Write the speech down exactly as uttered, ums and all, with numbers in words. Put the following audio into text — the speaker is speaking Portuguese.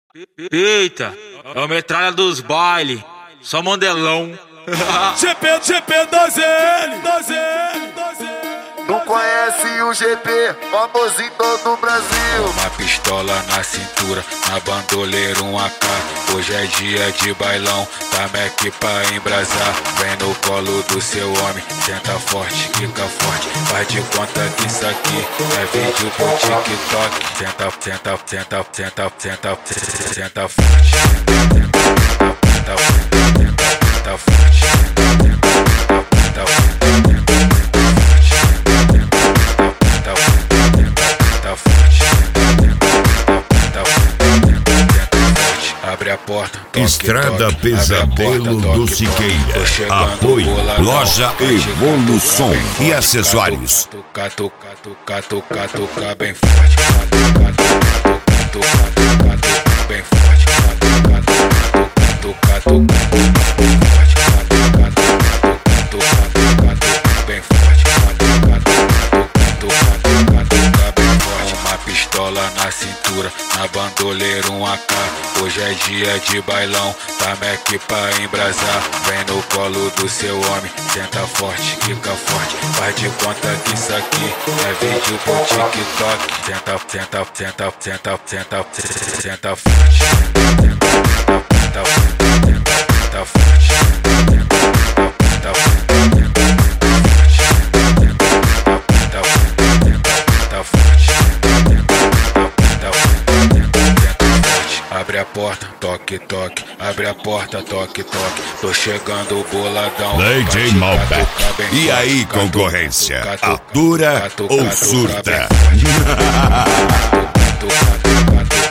Eita, é o metralha dos baile, só modelão. G P, G P, doze L, doze L, doze L. Não conhece o G P, famoso em todo o Brasil. Uma pistola na cintura, na bandoleira um A K. Hoje é dia de bailão, tá Mac pra embrasar. Vem no colo do seu homem, senta forte, fica forte. Faz de conta que isso aqui é vídeo pro TikTok. Senta, senta, senta, senta, senta, senta, senta forte. Senta, senta, senta, senta forte. Senta, abre a porta, toque, Estrada toque, Pesadelo porta, do toque, Siqueira. toque. Apoio Boladão, Loja Evolução toca, e acessórios. Toca, toca, toca, toca, toca bem forte. Toca, toca, toca, toca, toca bem forte. Toca, toca, toca, toca, bem forte. Toca, toca, toca, toca bem forte. Toca, toca, toca, toca bem forte. Uma pistola na cintura, na bandoleira um A K. Hoje é dia de bailão, tá Mac pra embrasar. Vem no colo do seu homem, senta forte, fica forte. Faz de conta que isso aqui é vídeo pro TikTok. Senta, senta, senta, senta, senta, senta, senta forte. Senta, senta, senta, senta forte. Senta, senta, senta, senta forte. Abre a porta, toque, toque. Abre a porta, toque, toque. Tô chegando boladão. D J Malbec. E aí, concorrência? Atura ou surta?